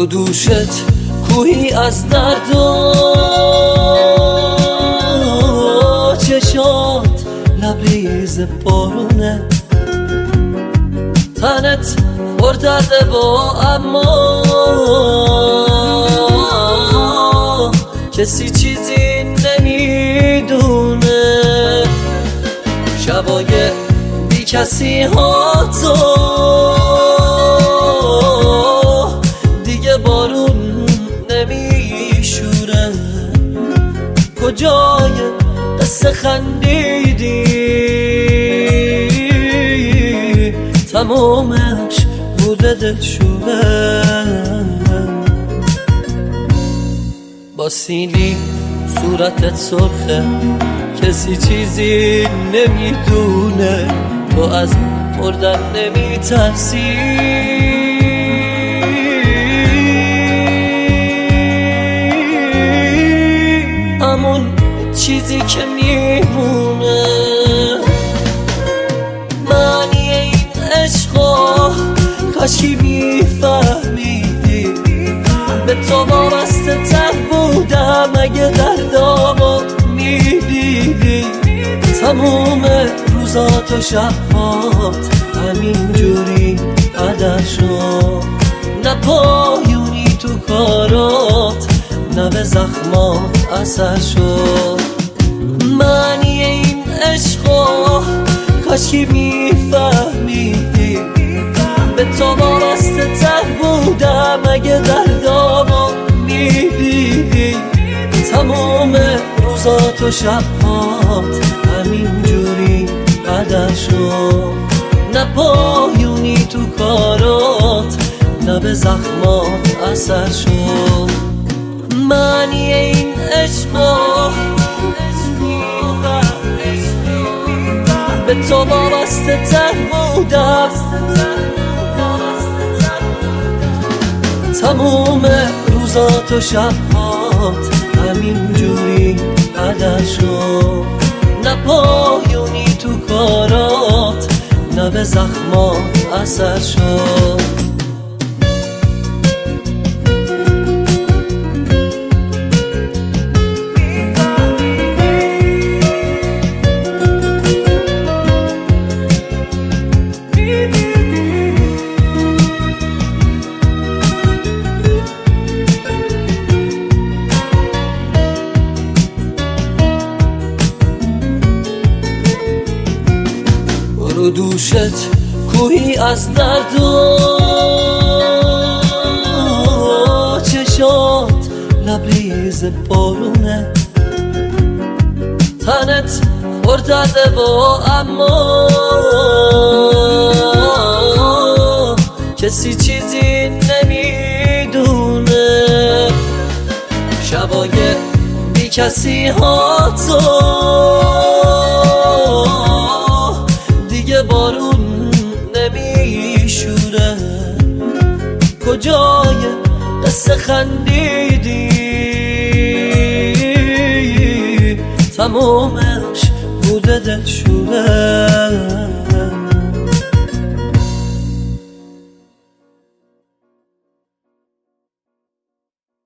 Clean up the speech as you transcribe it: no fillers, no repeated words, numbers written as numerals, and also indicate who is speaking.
Speaker 1: رو دوشت کوهی از درد و چشات لبریز بارونه، تنت پردرده و اما کسی چیزی نمیدونه. شبای بی کسی ها تو دیگه بارون نمیشوره، کجای قصه خندیدی تمامش بوده دلشوره. با سیلی صورتت سرخه، کسی چیزی نمیدونه، تو از مردن نمیترسی. همون چیزی که میمونه معنی این عشقا، کاشکی میفهمیدی به تو وابسته تر بودم اگه دردامو میدیدی. تموم روزات و شبات همین جوری قدر شد، نه پایونی تو کارات نه به زخمات اثر شد. معنی این عشقا کاشکی میفهمیدی به تو وابسته تر بودم اگه دردامو میدیدی. تموم روزات و شبات همین جوری قدر شد، نه پایونی تو کارات نه به زخمات اثر شد. معنی این عشقا به تو وابسته تر بودم، تموم روزات و شبات همین جوری قدر شد، نه پایونی تو کارات نه به زخمات اثر شد. رو دوشت کوهی از درد و چشات لبریز بارونه، تنت پردرده و اما کسی چیزی نمیدونه. شبای بی کسی ها تو دیگه بارون نمیشوره، کجای قصه خندیدی تمامش بوده دلشوره.